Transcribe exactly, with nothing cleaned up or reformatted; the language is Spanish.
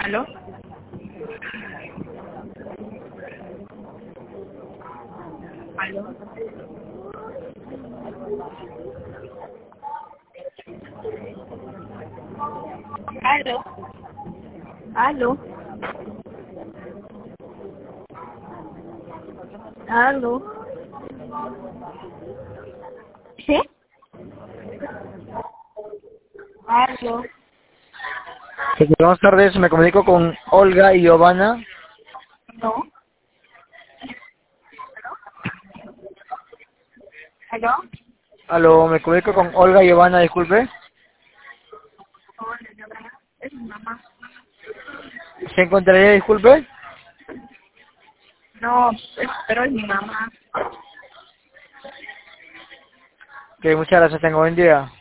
¿Aló? ¿Aló? ¿Aló? ¿Aló? ¿Aló? ¿Sí? ¿Aló? Sí, buenas tardes, me comunico con Olga y Giovanna. ¿No? ¿Aló? Aló, me comunico con Olga y Giovanna, disculpe. Hola, Giovanna. Es mi mamá. ¿Se encontraría, disculpe? No, es- pero es mi mamá. Que muchas gracias, tengo buen día.